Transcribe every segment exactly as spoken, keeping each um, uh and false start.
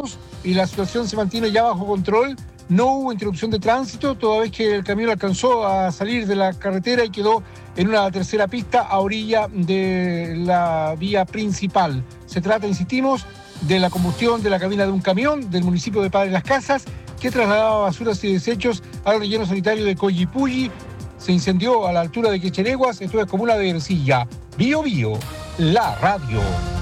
grados y la situación se mantiene ya bajo control. No hubo interrupción de tránsito, toda vez que el camión alcanzó a salir de la carretera y quedó en una tercera pista a orilla de la vía principal. Se trata, insistimos, de la combustión de la cabina de un camión del municipio de Padre Las Casas que trasladaba basuras y desechos al relleno sanitario de Collipulli. Se incendió a la altura de Quechereguas, esto es comuna de Ercilla. Bio Bio, la radio.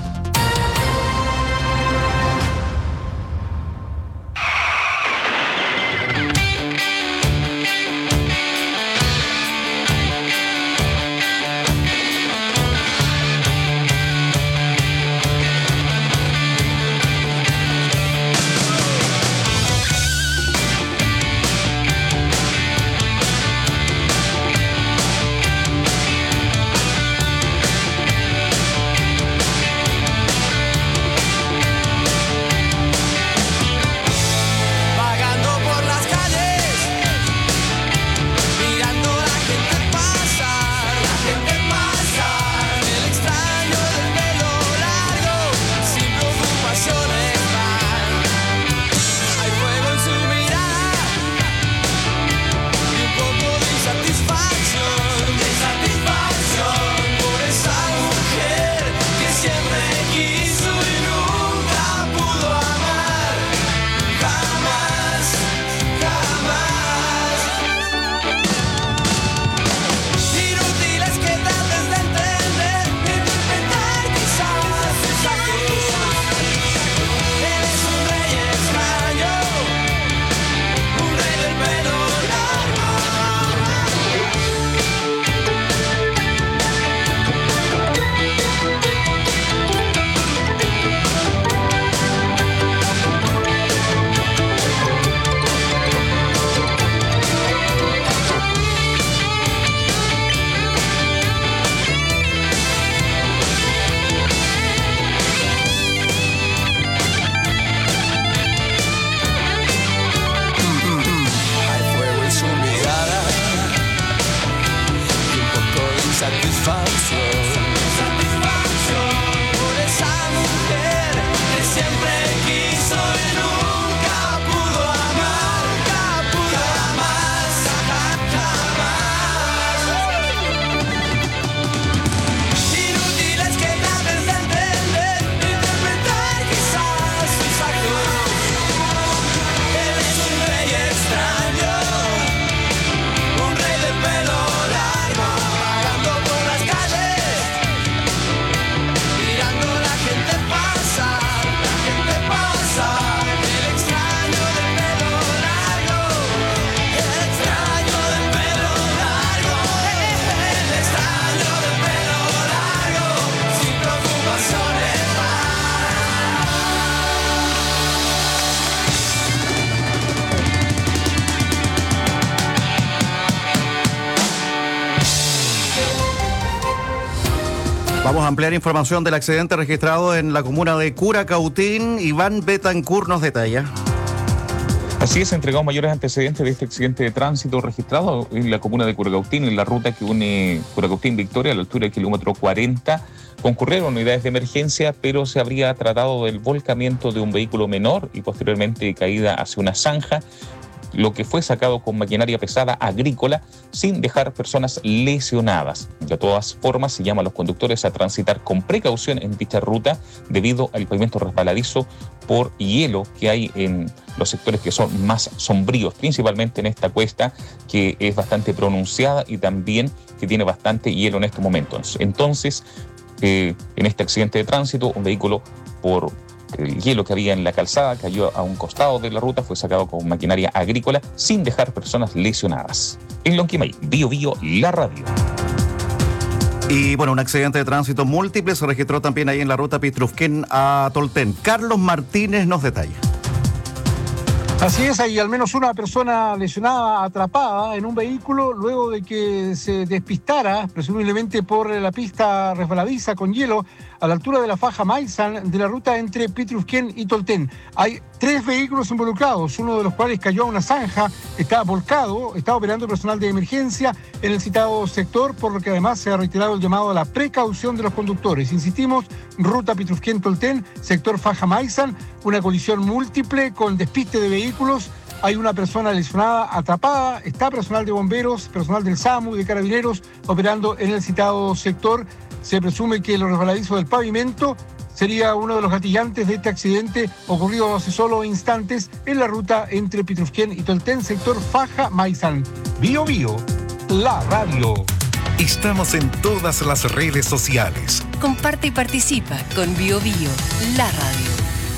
Vamos a ampliar información del accidente registrado en la comuna de Curacautín. Iván Betancourt nos detalla. Así es, entregado mayores antecedentes de este accidente de tránsito registrado en la comuna de Curacautín, en la ruta que une Curacautín-Victoria a la altura del kilómetro cuarenta. Concurrieron unidades de emergencia, pero se habría tratado del volcamiento de un vehículo menor y posteriormente caída hacia una zanja, lo que fue sacado con maquinaria pesada agrícola sin dejar personas lesionadas. De todas formas, se llama a los conductores a transitar con precaución en dicha ruta debido al pavimento resbaladizo por hielo que hay en los sectores que son más sombríos, principalmente en esta cuesta que es bastante pronunciada y también que tiene bastante hielo en estos momentos. Entonces, eh, en este accidente de tránsito, un vehículo por el hielo que había en la calzada cayó a un costado de la ruta, fue sacado con maquinaria agrícola sin dejar personas lesionadas. En Lonquimay, Bio Bio, la radio. Y bueno, un accidente de tránsito múltiple se registró también ahí en la ruta Pitrufquén a Tolten. Carlos Martínez nos detalla. Así es, hay al menos una persona lesionada, atrapada en un vehículo luego de que se despistara, presumiblemente por la pista resbaladiza con hielo, a la altura de la faja Maizan de la ruta entre Pitrufquén y Tolten. Hay tres vehículos involucrados, uno de los cuales cayó a una zanja, está volcado, está operando personal de emergencia en el citado sector, por lo que además se ha reiterado el llamado a la precaución de los conductores. Insistimos, ruta Pitrufquén-Tolten, sector faja Maizan, una colisión múltiple con despiste de vehículos. Hay una persona lesionada, atrapada, está personal de bomberos, personal del SAMU, de carabineros, operando en el citado sector. Se presume que el resbaladizo del pavimento sería uno de los gatillantes de este accidente ocurrido hace solo instantes en la ruta entre Pitrufquén y Tolten, sector faja Maizan. Bio Bio, la radio. Estamos en todas las redes sociales. Comparte y participa con Bio Bio, la radio.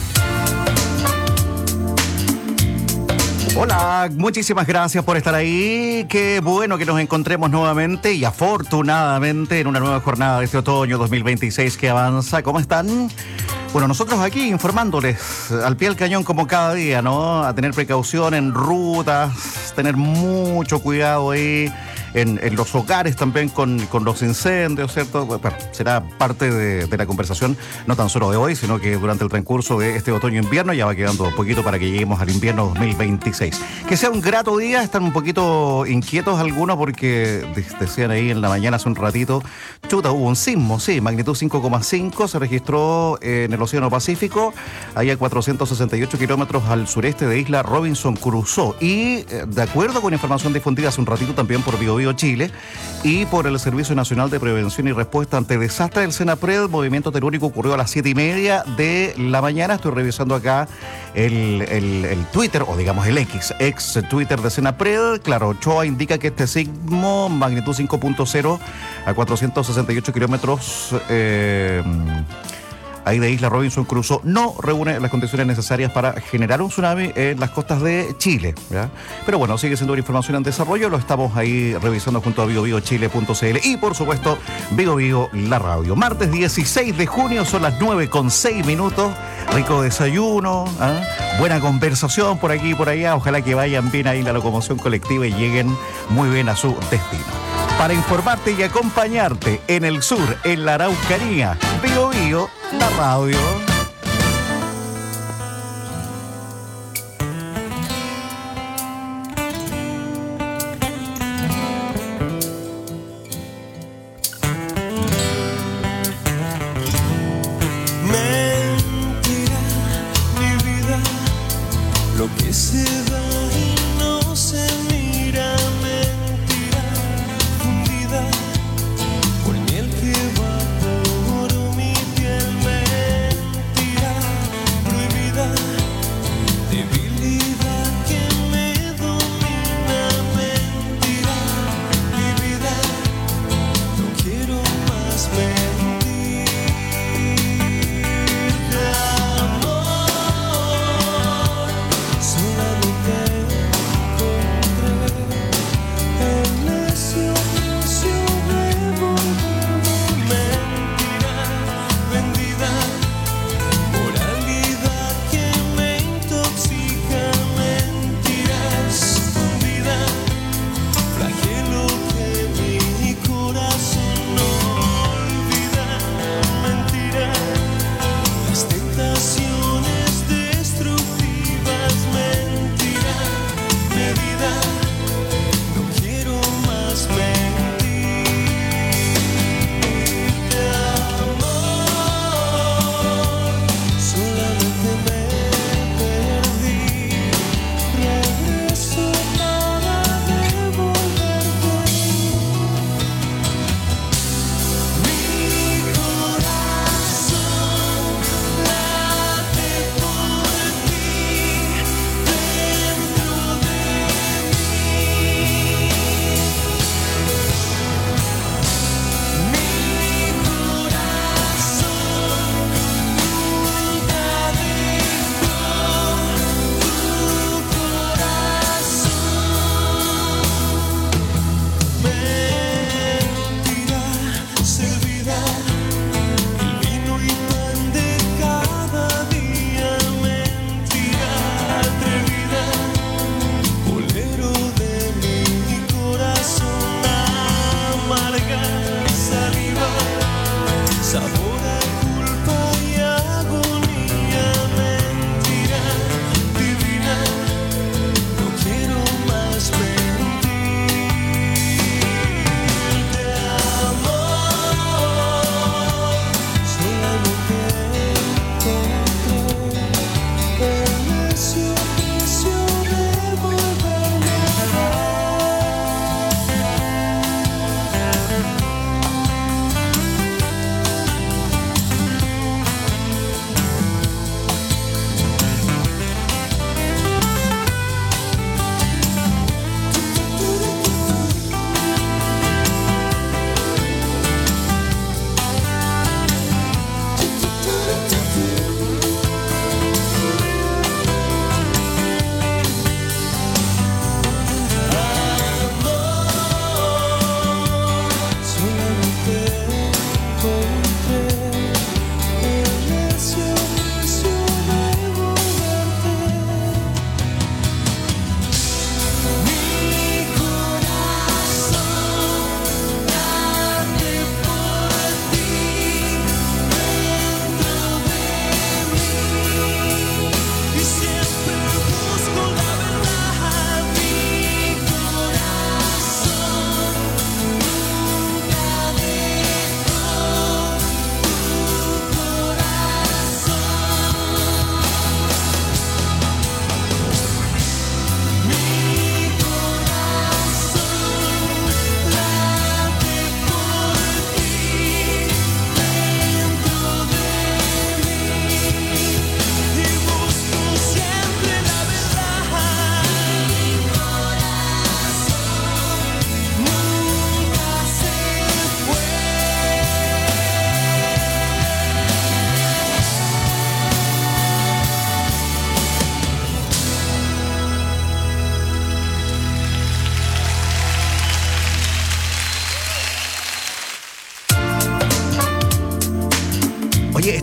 Hola, muchísimas gracias por estar ahí. Qué bueno que nos encontremos nuevamente y afortunadamente en una nueva jornada de este otoño dos mil veintiséis que avanza. ¿Cómo están? Bueno, nosotros aquí informándoles al pie del cañón como cada día, ¿no? A tener precaución en rutas, tener mucho cuidado ahí en, en los hogares también con, con los incendios, ¿cierto? Bueno, será parte de, de la conversación, no tan solo de hoy, sino que durante el transcurso de este otoño-invierno. Ya va quedando un poquito para que lleguemos al invierno dos mil veintiséis. Que sea un grato día. Están un poquito inquietos algunos porque decían ahí en la mañana hace un ratito, chuta, hubo un sismo, sí, magnitud cinco coma cinco, se registró en el Océano Pacífico, ahí a cuatrocientos sesenta y ocho kilómetros al sureste de Isla Robinson Crusoe. Y de acuerdo con información difundida hace un ratito también por Bio Bio Chile y por el Servicio Nacional de Prevención y Respuesta ante Desastres del Senapred, el movimiento telúrico ocurrió a las siete y media de la mañana. Estoy revisando acá el, el, el Twitter, o digamos el X, ex Twitter de Senapred. Claro, Ochoa indica que este sismo, magnitud cinco punto cero, a cuatrocientos sesenta y ocho kilómetros eh, ahí de Isla Robinson Crusoe, no reúne las condiciones necesarias para generar un tsunami en las costas de Chile, ¿ya? Pero bueno, sigue siendo una información en desarrollo, lo estamos ahí revisando junto a bio bio chile punto c l y por supuesto Bio Bio, la radio. Martes dieciséis de junio, son las nueve con seis minutos, rico desayuno, ¿eh? Buena conversación por aquí y por allá, ojalá que vayan bien ahí la locomoción colectiva y lleguen muy bien a su destino. Para informarte y acompañarte en el sur, en la Araucanía, Bio Bio, la radio. Mentira, mi vida, lo que se da y no se mira. Mentira, fundida por miel que va por mi piel. Mentira, prohibida, debilidad que me domina. Mentira, mi vida, no quiero más mentir. Amor, solamente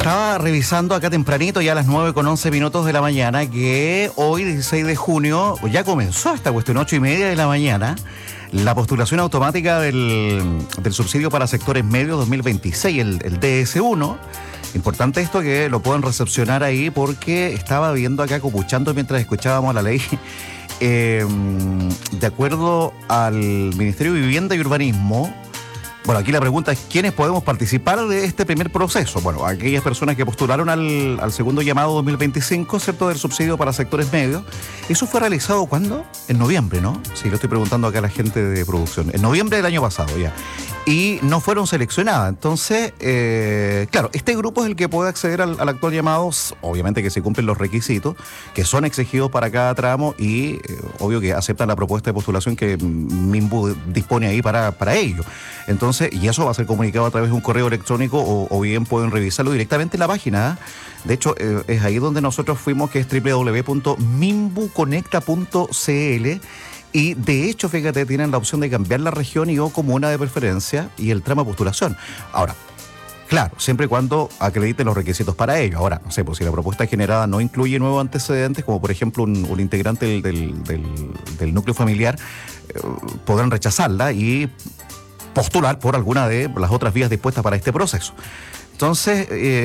estaba revisando acá tempranito, ya a las nueve con once minutos de la mañana, que hoy, dieciséis de junio, ya comenzó esta cuestión, ocho y media de la mañana, la postulación automática del, del subsidio para sectores medios dos mil veintiséis, el, el D S uno. Importante esto que lo puedan recepcionar ahí, porque estaba viendo acá, copuchando mientras escuchábamos la ley. Eh, de acuerdo al Ministerio de Vivienda y Urbanismo, bueno, aquí la pregunta es, ¿quiénes podemos participar de este primer proceso? Bueno, aquellas personas que postularon al, al segundo llamado dos mil veinticinco, ¿cierto?, del subsidio para sectores medios. ¿Eso fue realizado cuándo? En noviembre, ¿no? Sí, lo estoy preguntando acá a la gente de producción. En noviembre del año pasado ya. Y no fueron seleccionadas. Entonces, eh, claro, este grupo es el que puede acceder al, al actual llamado, obviamente que se cumplen los requisitos que son exigidos para cada tramo y eh, obvio que aceptan la propuesta de postulación que MIMBU dispone ahí para, para ello. Entonces, y eso va a ser comunicado a través de un correo electrónico o, o bien pueden revisarlo directamente en la página. De hecho, eh, es ahí donde nosotros fuimos, que es doble u doble u doble u punto mimbu conecta punto c l. Y de hecho, fíjate, tienen la opción de cambiar la región y o comuna de preferencia y el tramo de postulación. Ahora, claro, siempre y cuando acrediten los requisitos para ello. Ahora, no sé, pues si la propuesta generada no incluye nuevos antecedentes, como por ejemplo un, un integrante del, del, del, del núcleo familiar, eh, podrán rechazarla y postular por alguna de las otras vías dispuestas para este proceso. Entonces,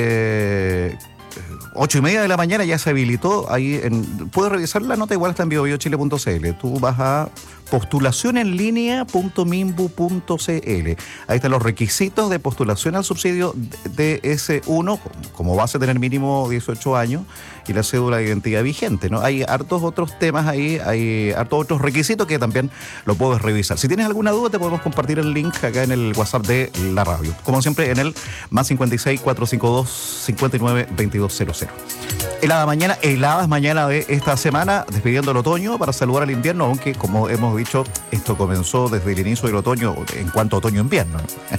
eh, ocho y media de la mañana ya se habilitó ahí. En, puedes revisar la nota, igual está en bio bio chile punto c l. Tú vas a postulación en línea punto mimbu punto c l. Ahí están los requisitos de postulación al subsidio D S uno, como base tener mínimo dieciocho años y la cédula de identidad vigente, ¿no? Hay hartos otros temas ahí, hay hartos otros requisitos que también lo puedes revisar. Si tienes alguna duda, te podemos compartir el link acá en el WhatsApp de la radio. Como siempre, en el más cincuenta y seis, cuatrocientos cincuenta y dos, cincuenta y nueve, veintidós cero cero. Helada mañana, heladas mañana de esta semana, despidiendo el otoño para saludar al invierno, aunque como hemos dicho, esto comenzó desde el inicio del otoño, en cuanto a otoño-invierno.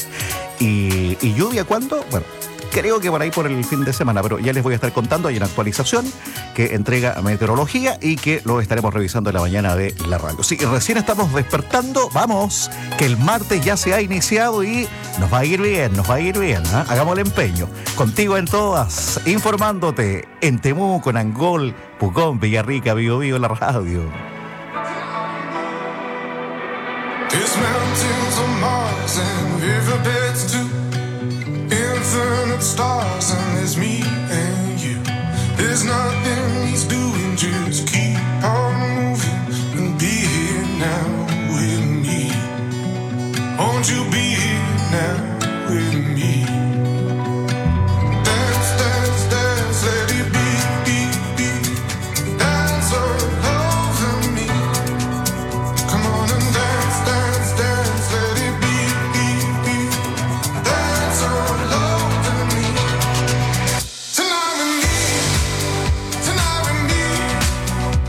y, ¿Y lluvia cuándo? Bueno, creo que por ahí por el fin de semana, pero ya les voy a estar contando. Hay una actualización que entrega Meteorología y que lo estaremos revisando en la mañana de la radio. Sí, recién estamos despertando, vamos, que el martes ya se ha iniciado y nos va a ir bien, nos va a ir bien, ¿eh? Hagamos el empeño. Contigo en todas, informándote en Temuco, en Angol, Pucón, Villarrica, Bío Bío, en la radio. There's mountains on Mars and riverbeds too. Infinite stars and there's me and you. There's nothing he's doing, just keep on moving and be here now with me. Won't you be here now with me? Dance, dance, dance, let it be, be, be. Dance all over me. Come on and dance, dance, dance, let it be, be, be. Dance all over me. Tonight with me, tonight with me.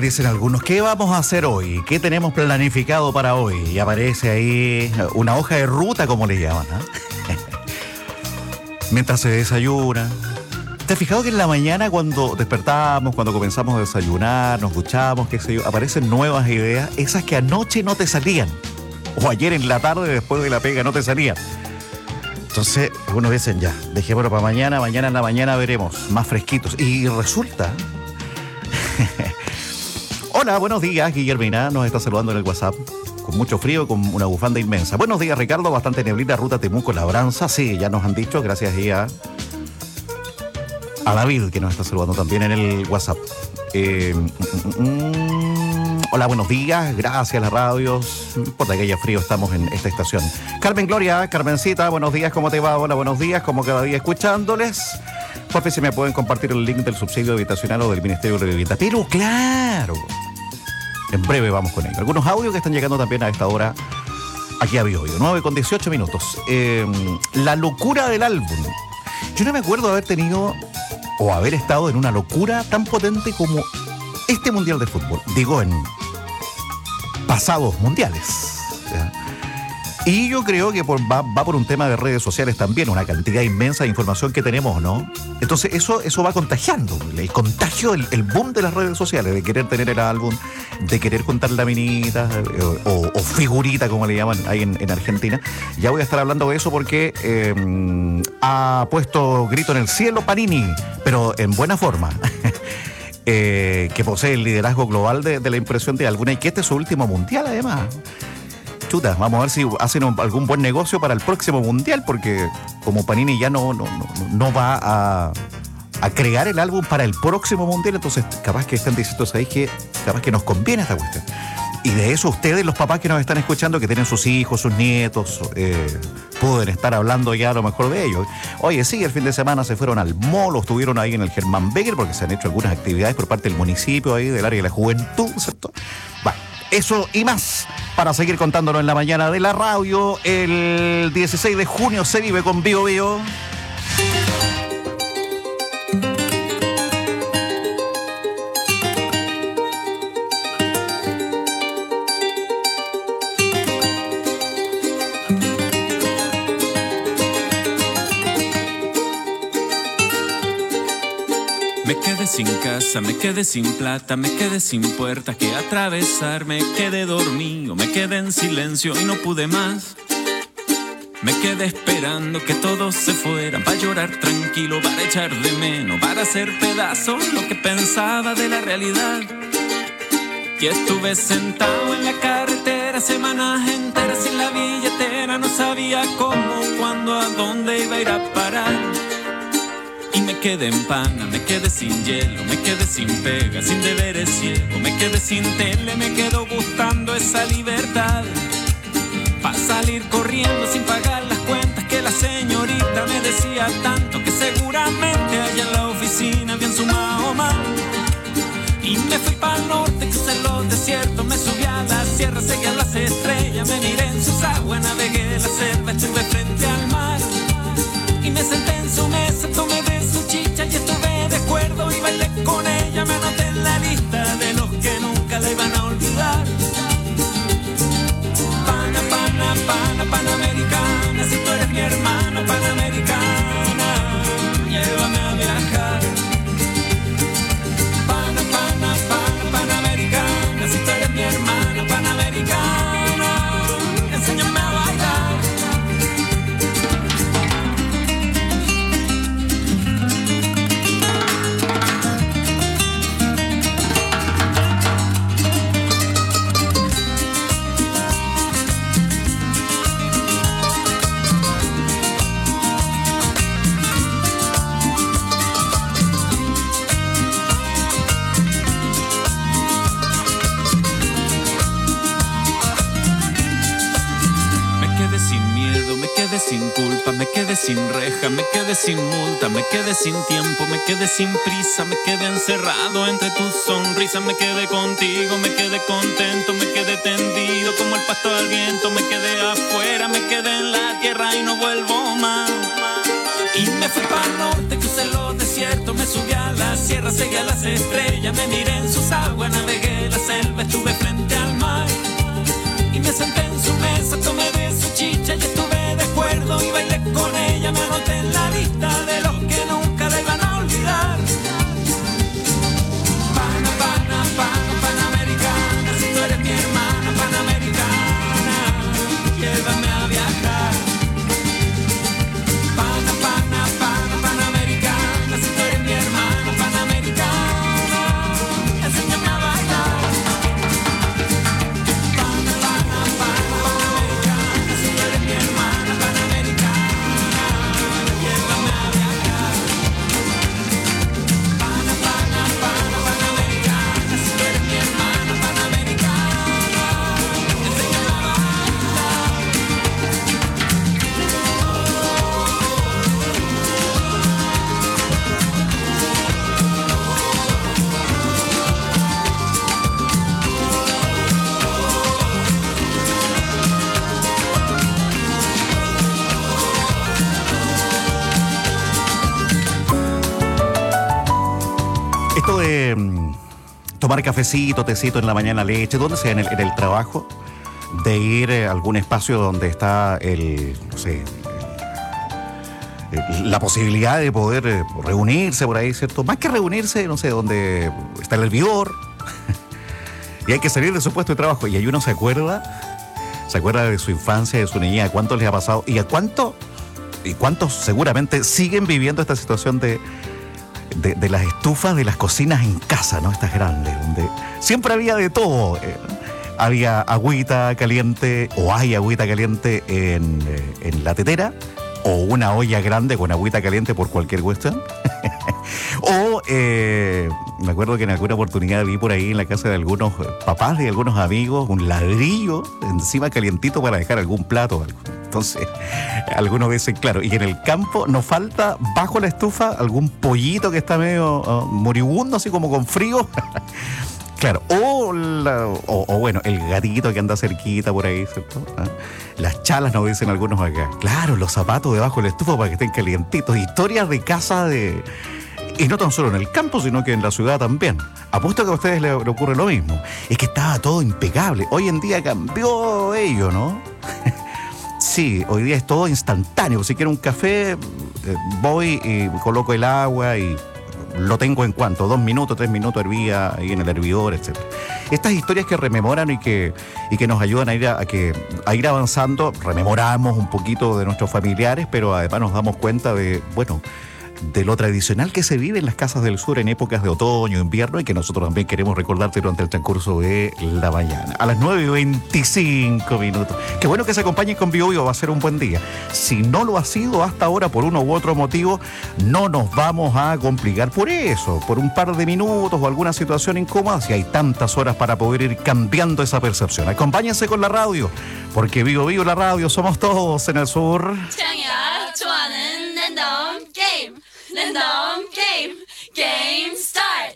dicen algunos, ¿qué vamos a hacer hoy? ¿Qué tenemos planificado para hoy? Y aparece ahí una hoja de ruta, como le llaman, ¿eh? Mientras se desayuna. ¿Te has fijado que en la mañana cuando despertamos, cuando comenzamos a desayunar, nos duchamos, qué sé yo, aparecen nuevas ideas, esas que anoche no te salían? O ayer en la tarde, después de la pega, no te salían. Entonces, algunos dicen ya, dejémoslo para mañana, mañana en la mañana veremos, más fresquitos. Y resulta... Hola, buenos días, Guillermina nos está saludando en el WhatsApp. Con mucho frío, con una bufanda inmensa. Buenos días, Ricardo, bastante neblina, ruta Temuco-Labranza. Sí, ya nos han dicho, gracias a, a David, que nos está saludando también en el WhatsApp. Eh, mm, mm, hola, buenos días, gracias a las radios. No importa que haya frío, estamos en esta estación. Carmen Gloria, Carmencita, buenos días, ¿cómo te va? Hola, buenos días, como cada día escuchándoles. Por fin, si me pueden compartir el link del subsidio habitacional o del Ministerio de Vivienda. Pero claro, en breve vamos con ello. Algunos audios que están llegando también a esta hora aquí a Bio Bio. nueve con dieciocho minutos. Eh, la locura del álbum. Yo no me acuerdo de haber tenido o haber estado en una locura tan potente como este Mundial de Fútbol. Digo, en pasados mundiales. ¿Ya? Y yo creo que por, va, va por un tema de redes sociales también, una cantidad inmensa de información que tenemos, ¿no? Entonces eso, eso va contagiando, el contagio, el, el boom de las redes sociales, de querer tener el álbum, de querer contar la minita o, o figurita, como le llaman ahí en, en Argentina. Ya voy a estar hablando de eso porque eh, ha puesto grito en el cielo Panini, pero en buena forma. eh, que posee el liderazgo global de, de la impresión de alguna y que este es su último mundial además. Chuta, vamos a ver si hacen un, algún buen negocio para el próximo mundial, porque como Panini ya no, no, no, no va a, a crear el álbum para el próximo mundial, entonces capaz que están diciendo, ¿sabéis qué? Capaz que nos conviene esta cuestión. Y de eso ustedes, los papás que nos están escuchando, que tienen sus hijos, sus nietos, eh, pueden estar hablando ya a lo mejor de ellos. Oye, sí, el fin de semana se fueron al mall, estuvieron ahí en el Germán Becker, porque se han hecho algunas actividades por parte del municipio ahí, del área de la juventud, ¿cierto? Bueno, eso y más para seguir contándolo en la mañana de la radio. El dieciséis de junio se vive con Bio Bio. Me quedé sin casa, me quedé sin plata, me quedé sin puertas que atravesar, me quedé dormido, me quedé en silencio y no pude más. Me quedé esperando que todos se fueran para llorar tranquilo, para echar de menos, para hacer pedazos lo que pensaba de la realidad. Y estuve sentado en la carretera semanas enteras sin la billetera, no sabía cómo, cuándo, a dónde iba a ir a parar. Y me quedé en pana, me quedé sin hielo, me quedé sin pega, sin deberes ciego, me quedé sin tele, me quedo buscando esa libertad. Pa' salir corriendo sin pagar las cuentas que la señorita me decía tanto, que seguramente allá en la oficina habían sumado más. Y me fui pa'l norte, crucé los desiertos, me subí a la sierra, seguí a las estrellas, me miré en sus aguas, navegué la selva, estuve frente al mar. Y me senté en su mesa, tomé de su chicha y estuve de acuerdo y bailé con ella, me anoté en la lista de los que nunca la iban a olvidar. Pana, pana, pana, panamericana, si tú eres mi hermana panamericana, llévame a viajar. Pana, pana, pana, panamericana, si tú eres mi hermana panamericana, enséñame a bailar. Sin culpa, me quedé sin reja, me quedé sin multa, me quedé sin tiempo, me quedé sin prisa, me quedé encerrado entre tus sonrisas, me quedé contigo, me quedé contento, me quedé tendido como el pasto al viento, me quedé afuera, me quedé en la tierra y no vuelvo más. Y me fui para el norte, crucé los desiertos, me subí a la sierra, seguí a las estrellas, me miré en sus aguas, navegué selva, estuve frente al mar. Y me senté en su mesa, tomé de su chicha y estuve de acuerdo y bailé con ella. Me anoté en la lista de los que nunca le van a olvidar. Pana, pana, pana, panamericana, si tú eres mi hermana panamericana, llévame a viajar. Pana, pana, pana, panamericana, si tú eres mi hermana panamericana, enséñame a bailar. Pana, pana, pana, panamericana, si tú eres mi hermana panamericana, llévame a viajar. Pana, pana, pana, panamericana, si tú eres mi hermana panamericana, enséñame a bailar. Esto de mm, tomar cafecito, tecito en la mañana, leche, ¿dónde sea? En el, en el trabajo, de ir eh, a algún espacio donde está el, no sé, el- el- la posibilidad de poder eh, reunirse por ahí, ¿cierto? Más que reunirse, no sé, donde está el hervidor y hay que salir de su puesto de trabajo y ahí uno se acuerda, se acuerda de su infancia, de su niñez, a cuánto les ha pasado y a cuánto, y cuántos seguramente siguen viviendo esta situación de De, de las estufas de las cocinas en casa, ¿no? Estas grandes, donde siempre había de todo. Eh, había agüita caliente, o hay agüita caliente en, eh, en la tetera, o una olla grande con agüita caliente por cualquier cuestión. o eh, me acuerdo que en alguna oportunidad vi por ahí en la casa de algunos papás y algunos amigos un ladrillo encima calientito para dejar algún plato o algo. Entonces, algunos dicen, claro, y en el campo nos falta bajo la estufa algún pollito que está medio uh, moribundo, así como con frío. Claro, o, la- o, o bueno, el gatito que anda cerquita por ahí, ¿cierto? ¿Ah? Las chalas nos dicen algunos acá. Claro, los zapatos debajo de la estufa para que estén calientitos. Historias de casa de... Y no tan solo en el campo, sino que en la ciudad también. Apuesto que a ustedes les, les ocurre lo mismo. Es que estaba todo impecable. Hoy en día cambió ello, ¿no? Sí, hoy día es todo instantáneo. Si quiero un café, eh, voy y coloco el agua y lo tengo en cuanto, dos minutos, tres minutos hervía ahí en el hervidor, etcétera. Estas historias que rememoran y que, y que nos ayudan a ir, a, a que, a ir avanzando, rememoramos un poquito de nuestros familiares, pero además nos damos cuenta de, bueno, de lo tradicional que se vive en las casas del sur en épocas de otoño, invierno y que nosotros también queremos recordarte durante el transcurso de la mañana. A las nueve y veinticinco minutos. Qué bueno que se acompañen con Bio Bio, va a ser un buen día. Si no lo ha sido hasta ahora por uno u otro motivo, no nos vamos a complicar por eso, por un par de minutos o alguna situación incómoda, si hay tantas horas para poder ir cambiando esa percepción. Acompáñense con la radio, porque Bio Bio, la radio, somos todos en el sur. 창야 좋아하는 랜덤 게임 랜덤 게임 게임 스타트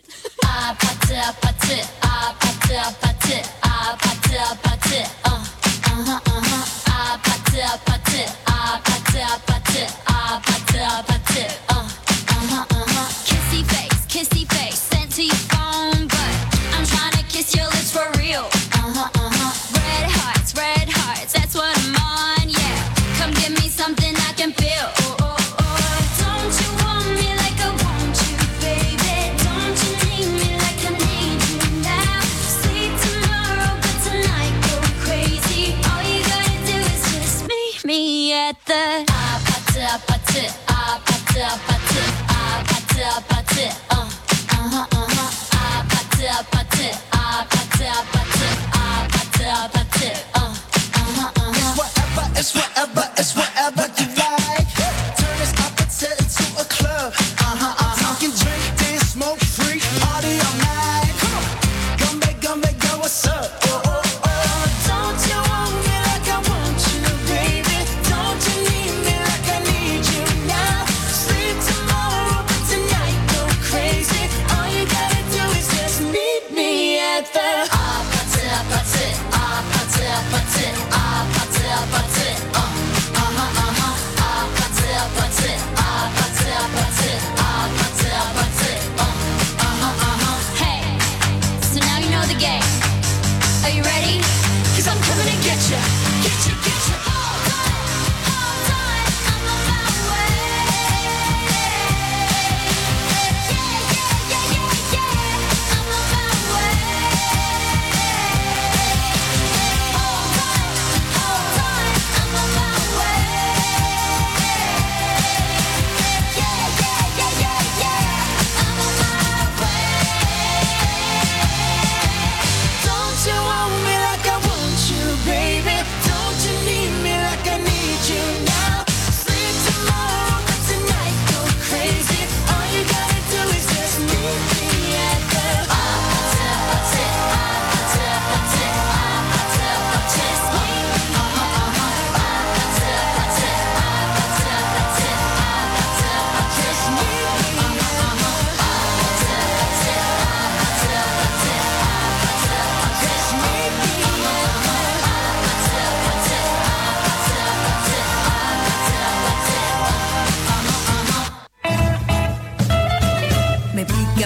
아파트 아파트 아파트 아파트 아파트 아파트 어 어허 어허 아파트 아파트 아파트 아파트 아파트 아파트 어 어허 어허 kissy face kissy face sent to your phone but I'm trying to kiss your lips for real uh-huh uh-huh red hearts red hearts that's what I'm on yeah come give me something I can feel oh, oh, oh. Don't you want me like I want you baby don't you need me like I need you now sleep tomorrow but tonight go crazy all you gotta do is just meet me at the 아파트 아파트 아파트 아파트 아파트 아파트 어 uh-huh uh-huh 아파트 아파트 아파트 아파트 아파트 아파트 어 uh-huh uh-huh Whatever, it's whatever, it's whatever you like. Turn this opposite into a club. Uh-huh, uh-huh. I'm talking drink, dance, smoke, free, party all night. Come on, come back, come back, girl, what's up? Oh, oh, oh. Don't you want me like I want you, baby? Don't you need me like I need you now? Sleep tomorrow, but tonight go crazy. All you gotta do is just meet me at the 아파트, 아파트, 아파트, 아파트, 아파트, 아파트. 어.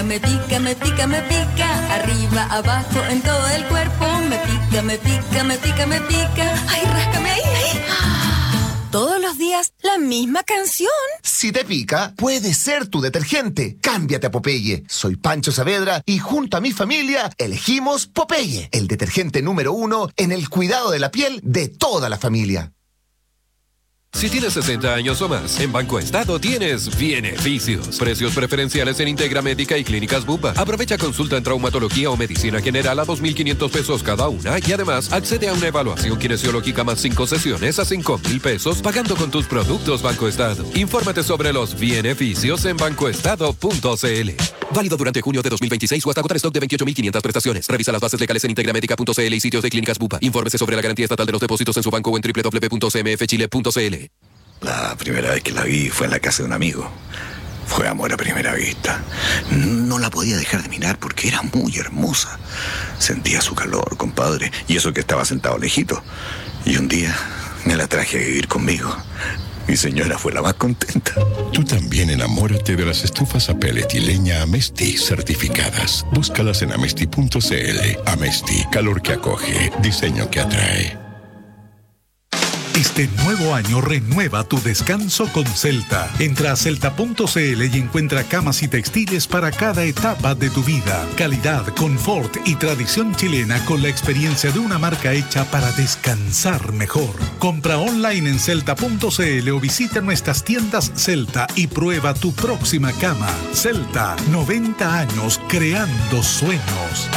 me pica, me pica, me pica. Arriba, abajo, en todo el cuerpo. Me pica, me pica, me pica, me pica. Ay, ráscame ahí, ahí. Todos los días, la misma canción. Si te pica, puede ser tu detergente. Cámbiate a Popeye. Soy Pancho Saavedra y junto a mi familia elegimos Popeye, el detergente número uno en el cuidado de la piel de toda la familia. Si tienes sesenta años o más, en Banco Estado tienes beneficios. Precios preferenciales en Integra Médica y Clínicas Bupa. Aprovecha consulta en traumatología o medicina general a dos mil quinientos pesos cada una y además accede a una evaluación kinesiológica más cinco sesiones a cinco mil pesos pagando con tus productos Banco Estado. Infórmate sobre los beneficios en bancoestado punto cl. Válido durante junio de dos mil veintiséis o hasta agotar stock de veintiocho mil quinientas prestaciones. Revisa las bases legales en integramédica punto cl y sitios de Clínicas Bupa. Infórmese sobre la garantía estatal de los depósitos en su banco o en doble u doble u doble u punto c m f chile punto c l. La primera vez que la vi fue en la casa de un amigo. Fue amor a primera vista. No la podía dejar de mirar porque era muy hermosa. Sentía su calor, compadre, y eso que estaba sentado lejito. Y un día me la traje a vivir conmigo. Mi señora fue la más contenta. Tú también enamórate de las estufas a pellet y leña Amesti certificadas. Búscalas en amesti punto cl. Amesti, calor que acoge, diseño que atrae. Este nuevo año renueva tu descanso con Celta. Entra a celta punto cl y encuentra camas y textiles para cada etapa de tu vida. Calidad, confort y tradición chilena con la experiencia de una marca hecha para descansar mejor. Compra online en celta punto cl o visita nuestras tiendas Celta y prueba tu próxima cama. Celta, noventa años creando sueños.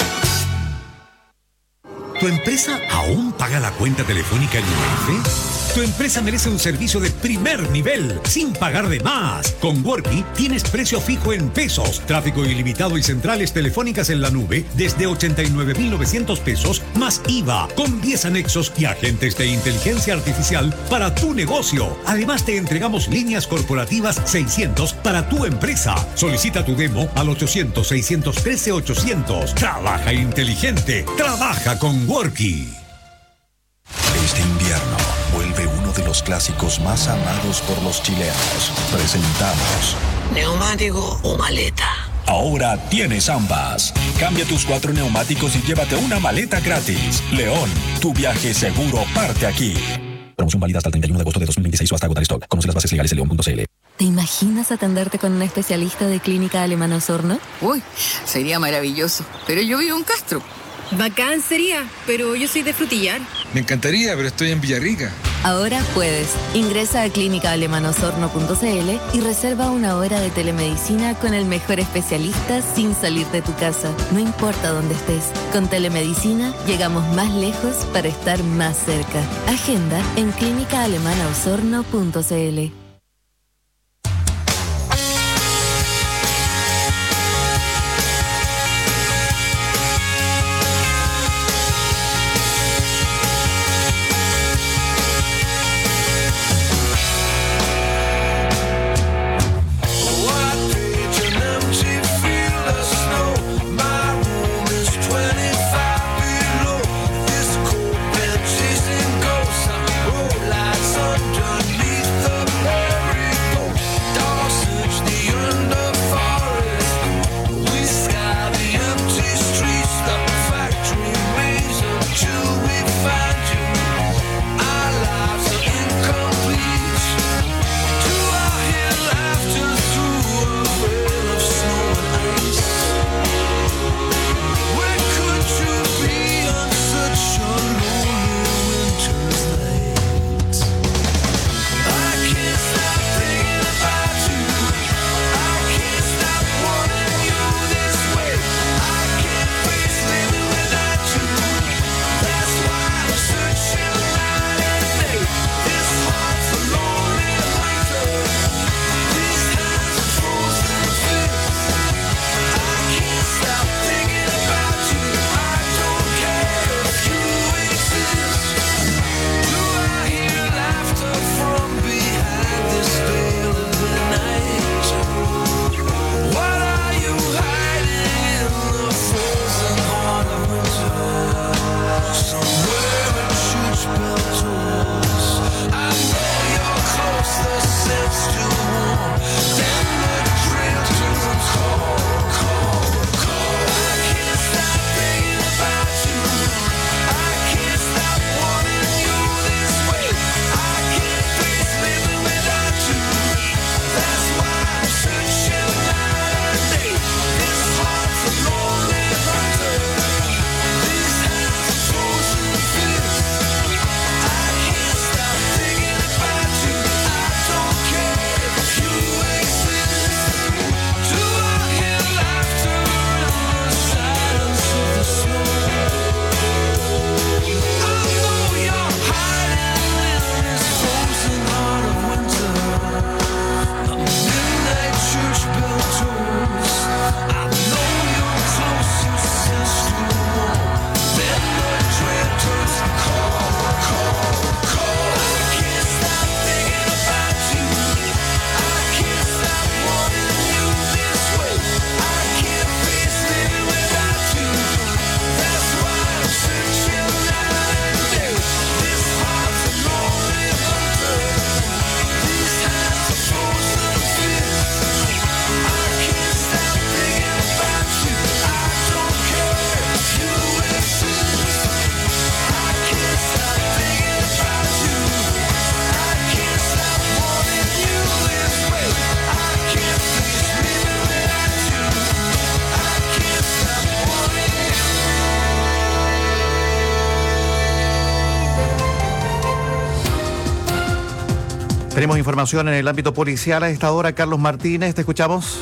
¿Tu empresa aún paga la cuenta telefónica en I M F? Tu empresa merece un servicio de primer nivel, sin pagar de más. Con Worky tienes precio fijo en pesos, tráfico ilimitado y centrales telefónicas en la nube desde ochenta y nueve mil novecientos pesos, más I V A, con diez anexos y agentes de inteligencia artificial para tu negocio. Además te entregamos líneas corporativas seiscientos para tu empresa. Solicita tu demo al ochocientos, seiscientos trece, ochocientos. Trabaja inteligente, trabaja con Worky. Este invierno vuelve uno de los clásicos más amados por los chilenos. Presentamos ¿neumático o maleta? Ahora tienes ambas. Cambia tus cuatro neumáticos y llévate una maleta gratis. León, tu viaje seguro parte aquí. Promoción válida hasta el treinta y uno de agosto de dos mil veintiséis o hasta agotar stock. Conoce las bases legales en león punto cl. ¿Te imaginas atenderte con un especialista de Clínica Alemana Osorno? Uy, sería maravilloso. Pero yo vivo en Castro. Bacán sería, pero yo soy de Frutillar. Me encantaría, pero estoy en Villarrica. Ahora puedes. Ingresa a clínica alemana osorno punto cl y reserva una hora de telemedicina con el mejor especialista sin salir de tu casa. No importa dónde estés. Con telemedicina llegamos más lejos para estar más cerca. Agenda en clínica alemana osorno punto cl. Chasing ghosts, I roll lights underneath the Tenemos información en el ámbito policial a esta hora. Carlos Martínez, te escuchamos.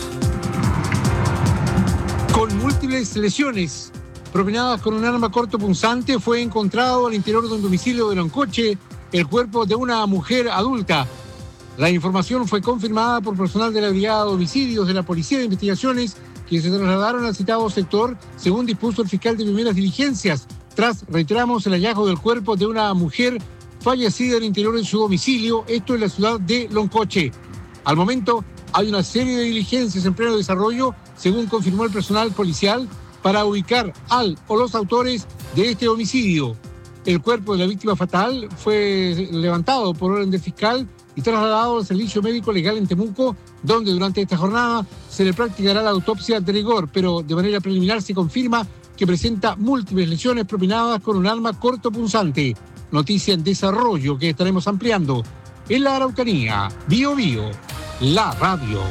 Con múltiples lesiones propinadas con un arma cortopunzante, fue encontrado al interior de un domicilio de Loncoche el cuerpo de una mujer adulta. La información fue confirmada por personal de la Brigada de Homicidios de la Policía de Investigaciones, que se trasladaron al citado sector, según dispuso el fiscal de primeras diligencias, tras, reiteramos, el hallazgo del cuerpo de una mujer fallecida al interior de su domicilio, esto en la ciudad de Loncoche. Al momento, hay una serie de diligencias en pleno desarrollo, según confirmó el personal policial, para ubicar al o los autores de este homicidio. El cuerpo de la víctima fatal fue levantado por orden del fiscal y trasladado al servicio médico legal en Temuco, donde durante esta jornada se le practicará la autopsia de rigor, pero de manera preliminar se confirma que presenta múltiples lesiones propinadas con un arma cortopunzante. Noticia en desarrollo que estaremos ampliando. En la Araucanía, Bio Bio, la radio.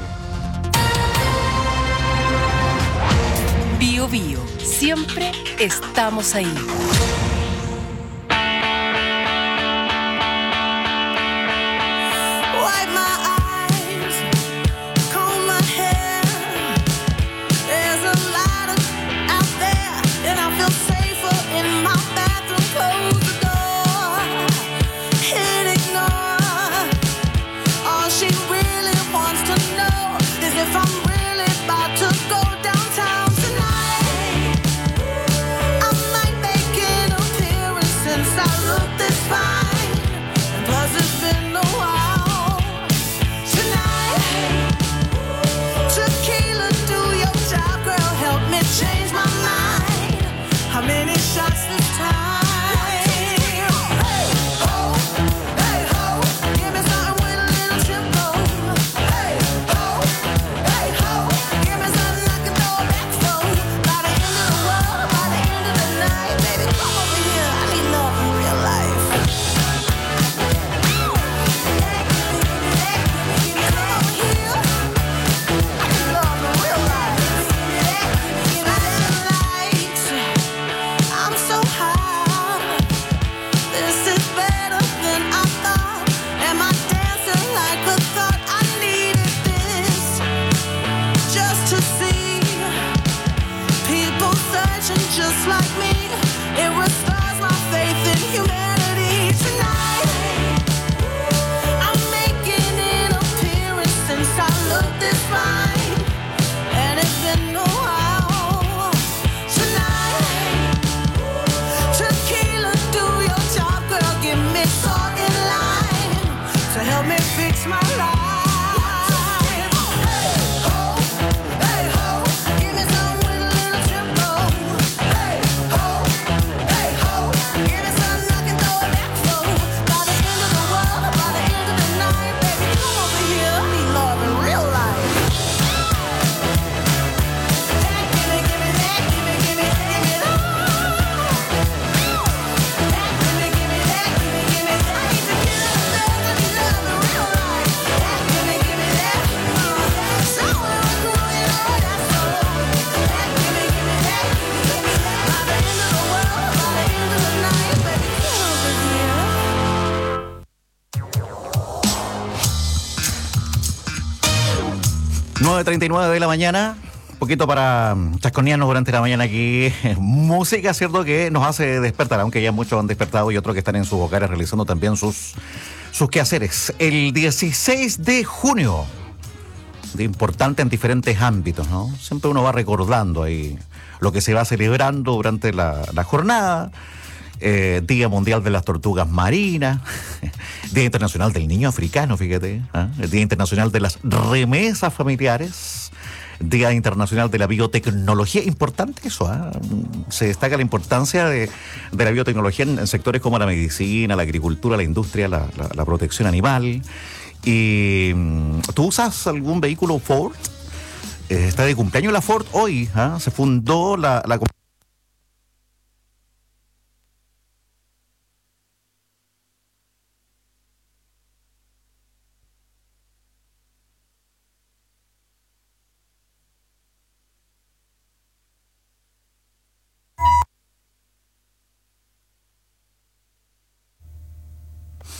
Bio Bio, siempre estamos ahí. nueve treinta y nueve de la mañana, un poquito para chasconearnos durante la mañana aquí. Música, cierto, que nos hace despertar, aunque ya muchos han despertado y otros que están en sus hogares realizando también sus, sus quehaceres. El dieciséis de junio, de importante en diferentes ámbitos, ¿no? Siempre uno va recordando ahí lo que se va celebrando durante la, la jornada. Eh, Día Mundial de las Tortugas Marinas, Día Internacional del Niño Africano, fíjate, ¿eh? El Día Internacional de las Remesas Familiares, Día Internacional de la Biotecnología. Importante eso, ¿eh? Se destaca la importancia de, de la biotecnología en, en sectores como la medicina, la agricultura, la industria, la, la, la protección animal. Y ¿tú usas algún vehículo Ford? Eh, está de cumpleaños la Ford hoy, ¿eh? Se fundó la, la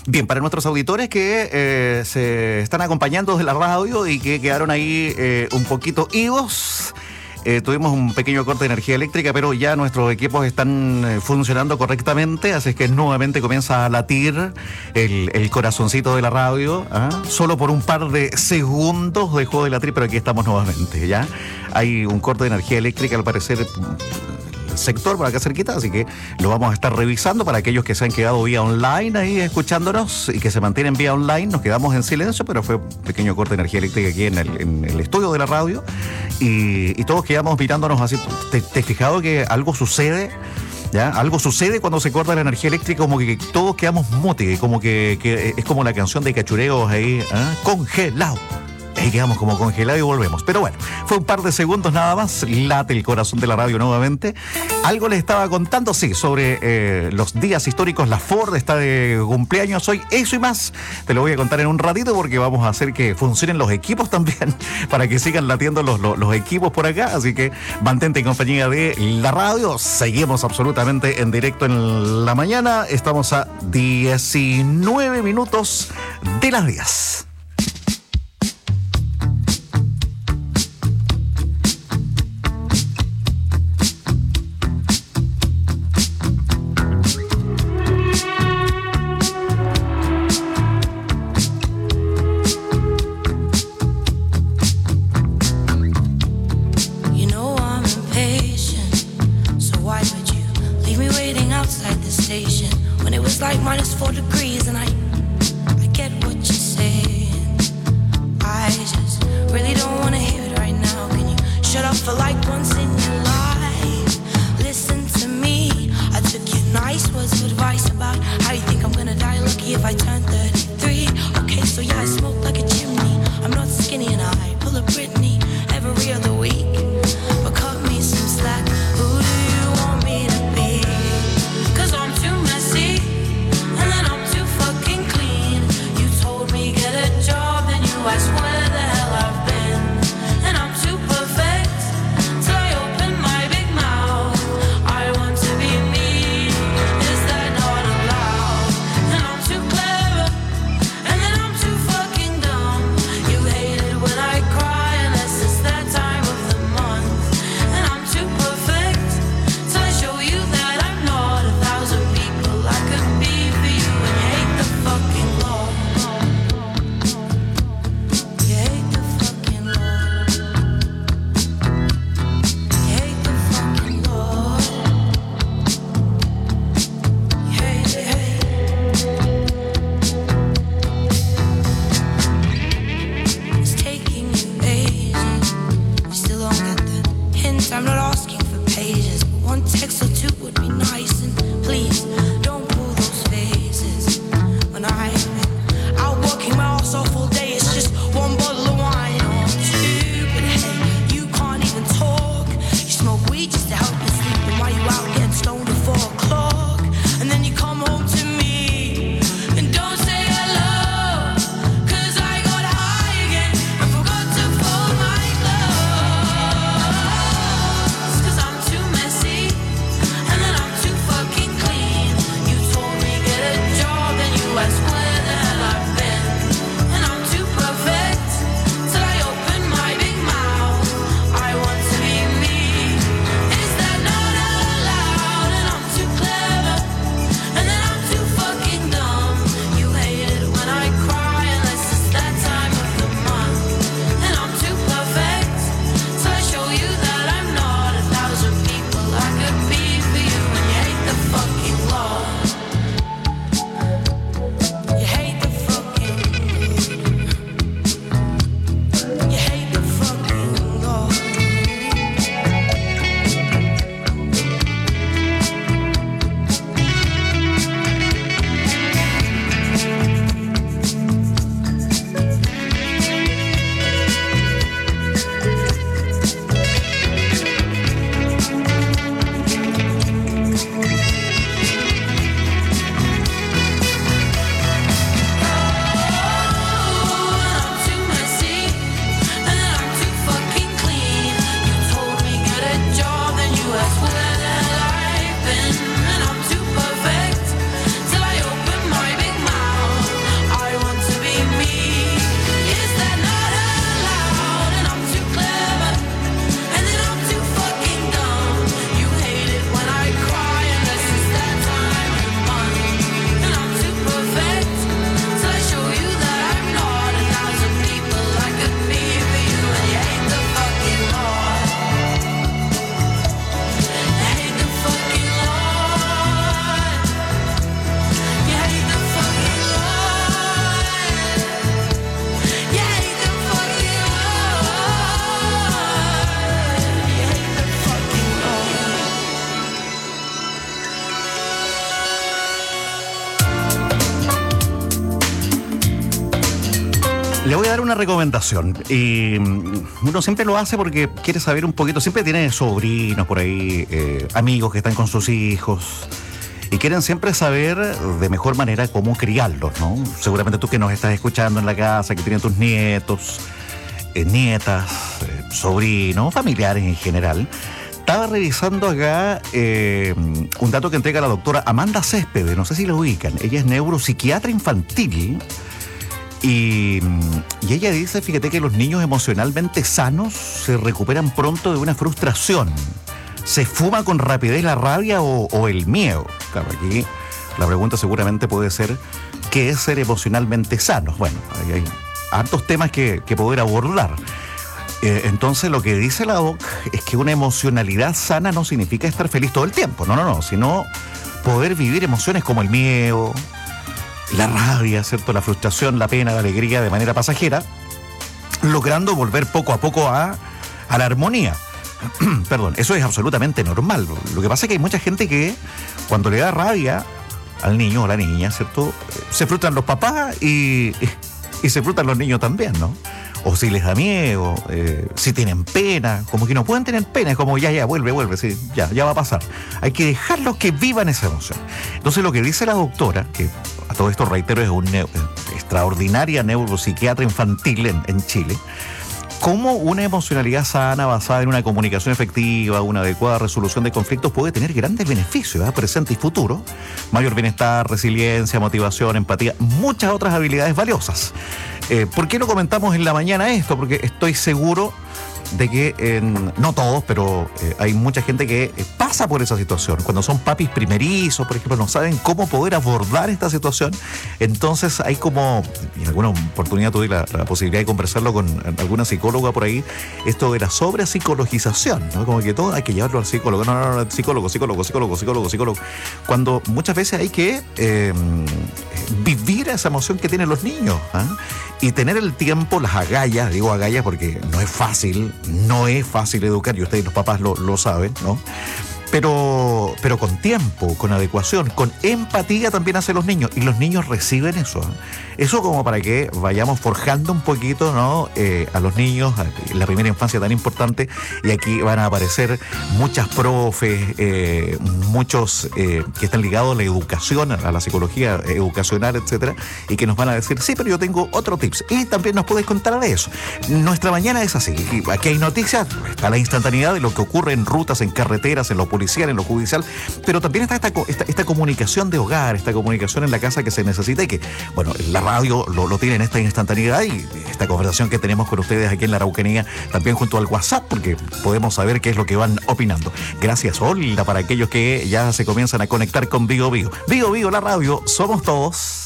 Bien, para nuestros auditores que eh, se están acompañando de la radio y que quedaron ahí eh, un poquito ivos, eh, tuvimos un pequeño corte de energía eléctrica, pero ya nuestros equipos están eh, funcionando correctamente, así es que nuevamente comienza a latir el, el corazoncito de la radio, ¿ah? Solo por un par de segundos dejó de latir, pero aquí estamos nuevamente, ¿ya? Hay un corte de energía eléctrica, al parecer, sector por acá cerquita, así que lo vamos a estar revisando para aquellos que se han quedado vía online ahí escuchándonos y que se mantienen vía online. Nos quedamos en silencio, pero fue un pequeño corte de energía eléctrica aquí en el, en el estudio de la radio y, y todos quedamos mirándonos así. ¿Te, te has fijado que algo sucede? ¿Ya? Algo sucede cuando se corta la energía eléctrica, como que todos quedamos mute, como que, que es como la canción de Cachureos ahí, ¿eh? Congelado. Ahí quedamos como congelados y volvemos. Pero bueno, fue un par de segundos nada más. Late el corazón de la radio nuevamente. Algo les estaba contando, sí, sobre eh, los días históricos. La Ford está de cumpleaños hoy. Eso y más te lo voy a contar en un ratito porque vamos a hacer que funcionen los equipos también para que sigan latiendo los, los, los equipos por acá. Así que mantente en compañía de la radio. Seguimos absolutamente en directo en la mañana. Estamos a diecinueve minutos de las diez. Like minus four degrees and I, I get what you're saying. I just really don't want to hear it right now. Can you shut up for like once in your life? Listen to me. I took your nice words of advice about how you think I'm gonna die lucky if I turn thirty-three. Okay, so yeah, I smoke like a chimney. I'm not skinny and I pull a Britney every other week. But cut me some slack. Who do you want me to be? Cause I'm too messy. I swear the hell I've been, and I'm too perfect till I open my big mouth. I want to be me, is that not allowed? And I'm too clever, and then I'm too fucking dumb. Le voy a dar una recomendación. Y uno siempre lo hace porque quiere saber un poquito. Siempre tiene sobrinos por ahí, eh, amigos que están con sus hijos y quieren siempre saber de mejor manera cómo criarlos, ¿no? Seguramente tú que nos estás escuchando en la casa, que tienen tus nietos, eh, nietas, eh, sobrinos, familiares en general. Estaba revisando acá eh, un dato que entrega la doctora Amanda Céspedes, no sé si lo ubican. Ella es neuropsiquiatra infantil. Y, y ella dice, fíjate que los niños emocionalmente sanos se recuperan pronto de una frustración. ¿Se fuma con rapidez la rabia o, o el miedo? Claro, aquí la pregunta seguramente puede ser, ¿qué es ser emocionalmente sano? Bueno, hay, hay hartos temas que, que poder abordar. Eh, entonces lo que dice la doc es que una emocionalidad sana no significa estar feliz todo el tiempo, no, no, no, sino poder vivir emociones como el miedo, la rabia, ¿cierto? La frustración, la pena, la alegría de manera pasajera, logrando volver poco a poco a, a la armonía. Perdón, eso es absolutamente normal. Lo que pasa es que hay mucha gente que cuando le da rabia al niño o a la niña, ¿cierto? Se frustran los papás y, y se frustran los niños también, ¿no? O si les da miedo, eh, si tienen pena, como que no pueden tener pena, es como ya, ya, vuelve, vuelve, sí, ya, ya va a pasar. Hay que dejarlos que vivan esa emoción. Entonces lo que dice la doctora, que a todo esto reitero es una extraordinaria neuropsiquiatra infantil en, en Chile, cómo una emocionalidad sana basada en una comunicación efectiva, una adecuada resolución de conflictos puede tener grandes beneficios, ¿eh? Presente y futuro, mayor bienestar, resiliencia, motivación, empatía, muchas otras habilidades valiosas. Eh, ¿Por qué no comentamos en la mañana esto? Porque estoy seguro de que, eh, no todos, pero eh, hay mucha gente que eh, pasa por esa situación. Cuando son papis primerizos, por ejemplo, no saben cómo poder abordar esta situación. Entonces hay como, y en alguna oportunidad tuve la, la posibilidad de conversarlo con alguna psicóloga por ahí, esto de la sobrepsicologización, ¿no? Como que todo hay que llevarlo al psicólogo. No, no, no, psicólogo, psicólogo, psicólogo, psicólogo, psicólogo. Cuando muchas veces hay que eh, vivir esa emoción que tienen los niños, ¿eh? Y tener el tiempo, las agallas, digo agallas porque no es fácil, no es fácil educar, y ustedes los papás lo, lo saben, ¿no? Pero, pero con tiempo, con adecuación, con empatía también hacia los niños. Y los niños reciben eso, ¿eh? Eso como para que vayamos forjando un poquito, ¿no? Eh, a los niños, la primera infancia tan importante. Y aquí van a aparecer muchas profes, eh, muchos eh, que están ligados a la educación, a la psicología educacional, etcétera. Y que nos van a decir, sí, pero yo tengo otro tips. Y también nos podéis contar de eso. Nuestra mañana es así. Aquí hay noticias, está la instantaneidad de lo que ocurre en rutas, en carreteras, en lo policial, en lo judicial, pero también está esta, esta, esta comunicación de hogar, esta comunicación en la casa que se necesita y que, bueno, la radio lo, lo tiene en esta instantaneidad y esta conversación que tenemos con ustedes aquí en la Araucanía, también junto al WhatsApp, porque podemos saber qué es lo que van opinando. Gracias, Olga, para aquellos que ya se comienzan a conectar con Vigo Vigo. Vigo Vigo, la radio, somos todos.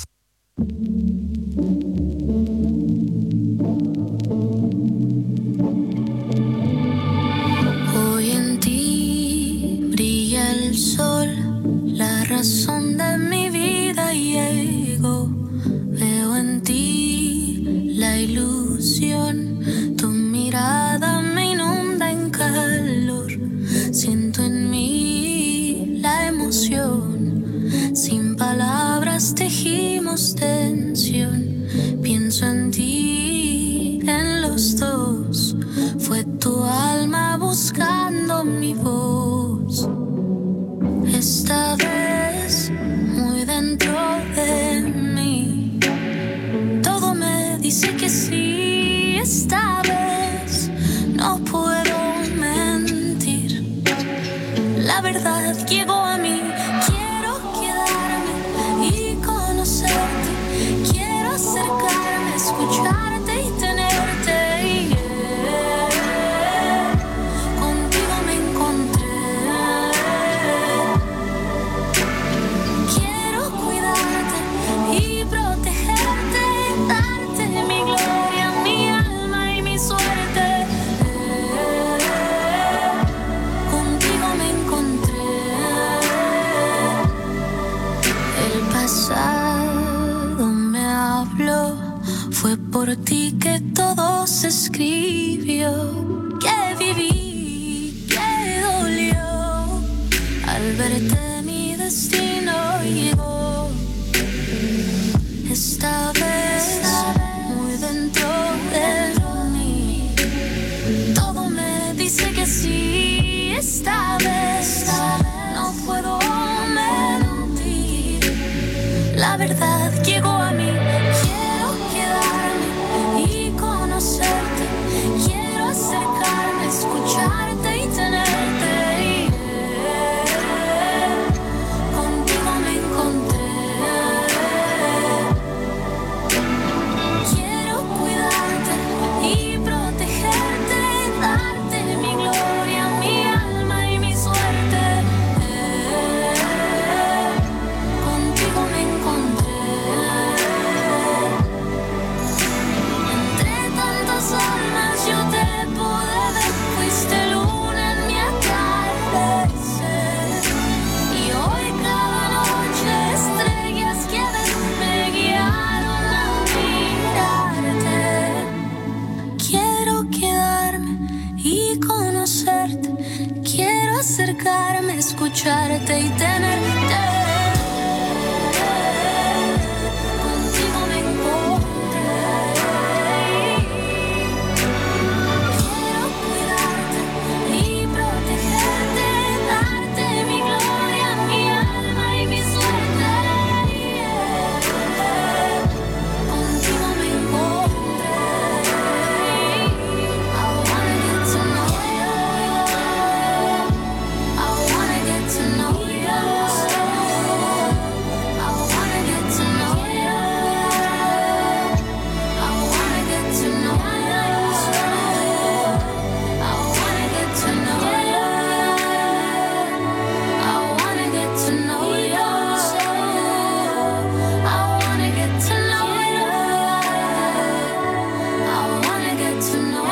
La razón de mi vida llego, veo en ti la ilusión, tu mirada me inunda en calor, siento en mí la emoción, sin palabras tejimos tensión, pienso en ti, en los dos, fue tu alma buscando mi voz. Esta vez, muy dentro de mí, todo me dice que sí. Esta vez, no puedo mentir. La verdad llegó a mí. Quiero quedarme y conocerte. Quiero acercarme, escucharte y tenerte. Yeah. Contigo me encontré. Y protegerte, darte mi gloria, mi alma y mi suerte. Contigo me encontré. El pasado me habló, fue por ti que todo se escribió. Que viví, que dolió, al verte mi destino llegó. Esta vez, muy dentro esta vez no puedo mentir. La verdad llegó a mí. Quiero quedarme y conocerte. Quiero acercarme, escucharte y tenerte. Contigo me encontré. Quiero cuidarte y protegerte, darte mi gloria, mi alma y mi suerte. Contigo me encontré. Entre tantas almas yo te pude ver. Fuiste luna en mi atardecer. Y hoy cada noche estrellas que ves me guiaron a mirarte. Quiero quedarme y conocerte. Quiero acercarme, escucharte y tenerte. Contigo me encontré. Quiero cuidarte y protegerte, darte mi gloria, mi alma y mi suerte. Contigo me encontré. I wanna get to know you. I wanna get to know you. I wanna get to know you. I wanna get to know you. I wanna get to know you. I wanna get to know you. I wanna get to know you. I wanna get to know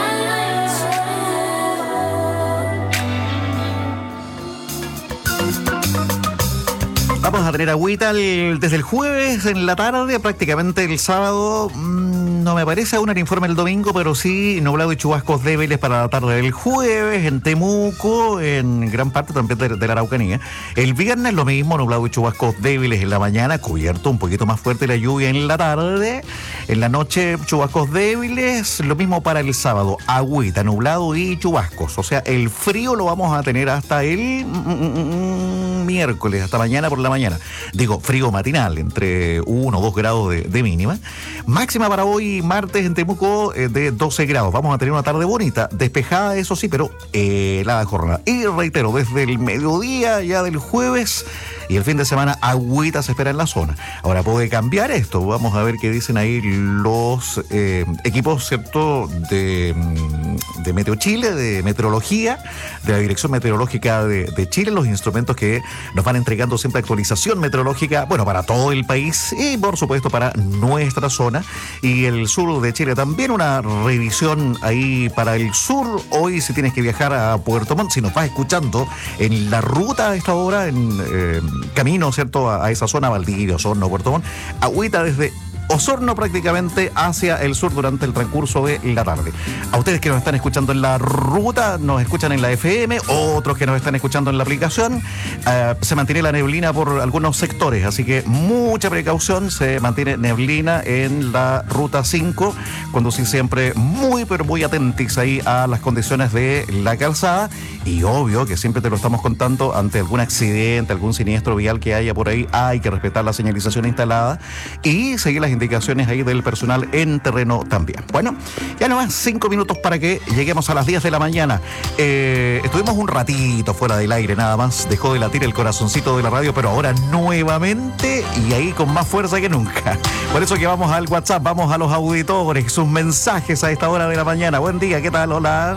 Vamos a tener agüita el- desde el jueves en la tarde, prácticamente el sábado. mmm, no me parece aún el informe el domingo, pero sí nublado y chubascos débiles para la tarde del jueves en Temuco, en gran parte también de, de la Araucanía. El viernes lo mismo, nublado y chubascos débiles en la mañana, cubierto un poquito más fuerte la lluvia en la tarde. En la noche chubascos débiles, lo mismo para el sábado, agüita, nublado y chubascos. O sea, el frío lo vamos a tener hasta el mm, mm, mm, miércoles, hasta mañana por la mañana. Digo, frío matinal, entre uno o dos grados de, de mínima. Máxima para hoy, martes, en Temuco, eh, de doce grados. Vamos a tener una tarde bonita, despejada, eso sí, pero helada jornada. Y reitero, desde el mediodía ya del jueves y el fin de semana, agüita se espera en la zona. Ahora puede cambiar esto. Vamos a ver qué dicen ahí los eh, equipos, ¿cierto?, de, mm, de Meteo Chile, de meteorología, de la Dirección Meteorológica de, de Chile, los instrumentos que nos van entregando siempre actualización meteorológica, bueno, para todo el país y por supuesto para nuestra zona y el sur de Chile también. Una revisión ahí para el sur. Hoy, si tienes que viajar a Puerto Montt, si nos vas escuchando en la ruta a esta hora, en eh, camino, ¿cierto?, a, a esa zona, Valdivia, Osorno, Puerto Montt, agüita desde Osorno prácticamente hacia el sur durante el transcurso de la tarde. A ustedes que nos están escuchando en la ruta, nos escuchan en la F M, otros que nos están escuchando en la aplicación, eh, se mantiene la neblina por algunos sectores, así que mucha precaución, se mantiene neblina en la ruta cinco, conducir siempre muy pero muy atentos ahí a las condiciones de la calzada y obvio que siempre te lo estamos contando, ante algún accidente, algún siniestro vial que haya por ahí, hay que respetar la señalización instalada y seguir las indicaciones ahí del personal en terreno también. Bueno, ya nomás cinco minutos para que lleguemos a las diez de la mañana. Eh, estuvimos un ratito fuera del aire nada más, dejó de latir el corazoncito de la radio, pero ahora nuevamente y ahí con más fuerza que nunca. Por eso que vamos al WhatsApp, vamos a los auditores, sus mensajes a esta hora de la mañana. Buen día, ¿qué tal? Hola.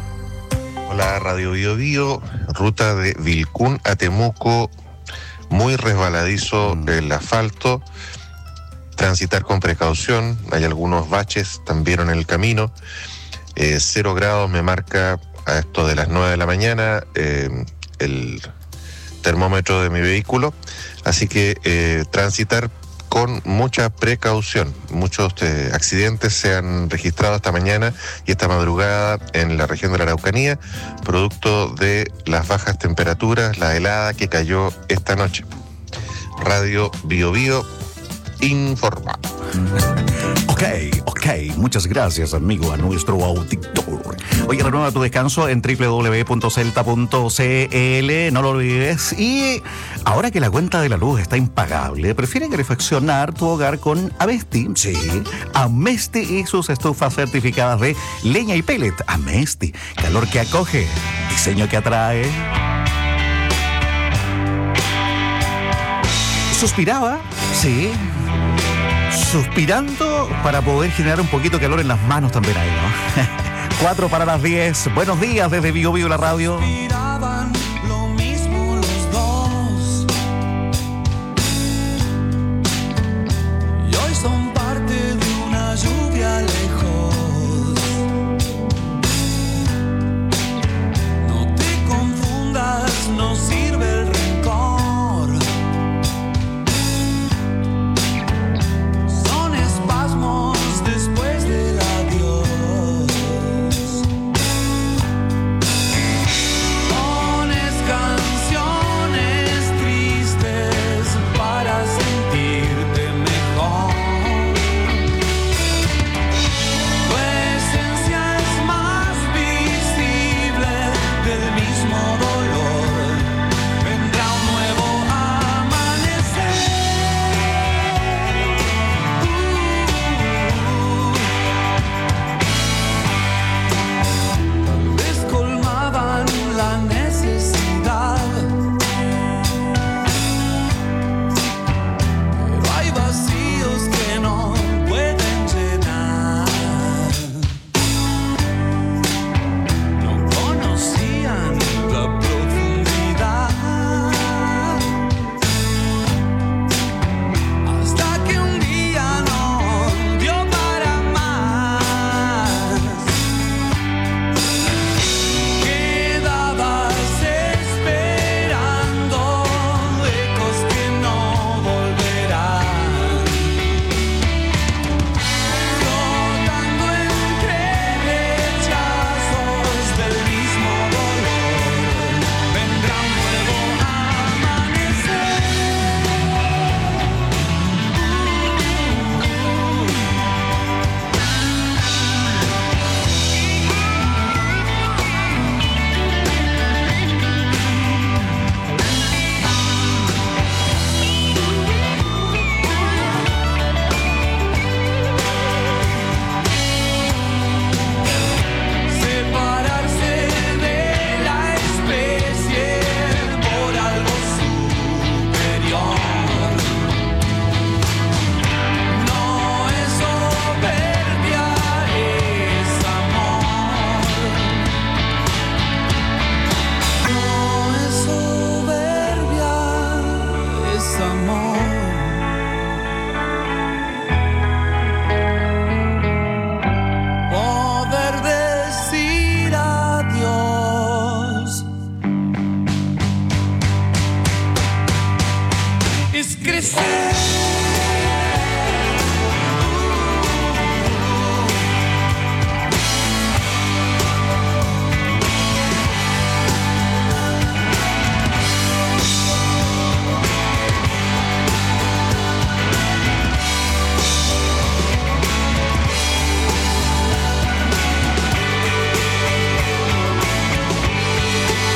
Hola, Radio Bio Bio, ruta de Vilcún a Temuco, muy resbaladizo el asfalto. Transitar con precaución, hay algunos baches también en el camino. Eh, cero grados me marca a esto de las nueve de la mañana eh, el termómetro de mi vehículo, así que eh, transitar con mucha precaución. Muchos eh, accidentes se han registrado esta mañana y esta madrugada en la región de la Araucanía, producto de las bajas temperaturas, la helada que cayó esta noche. Radio Bio Bio informa. Ok, ok, muchas gracias, amigo, a nuestro auditor. Oye, renueva tu descanso en doble u doble u doble u punto celta punto c l, no lo olvides. Y ahora que la cuenta de la luz está impagable, prefiere calefaccionar tu hogar con Amesti. Sí, Amesti y sus estufas certificadas de leña y pellet. Amesti, calor que acoge, diseño que atrae. Suspiraba, sí, suspirando para poder generar un poquito de calor en las manos también ahí, ¿no? Cuatro para las diez. Buenos días desde Bio Bio la radio. Suspiraban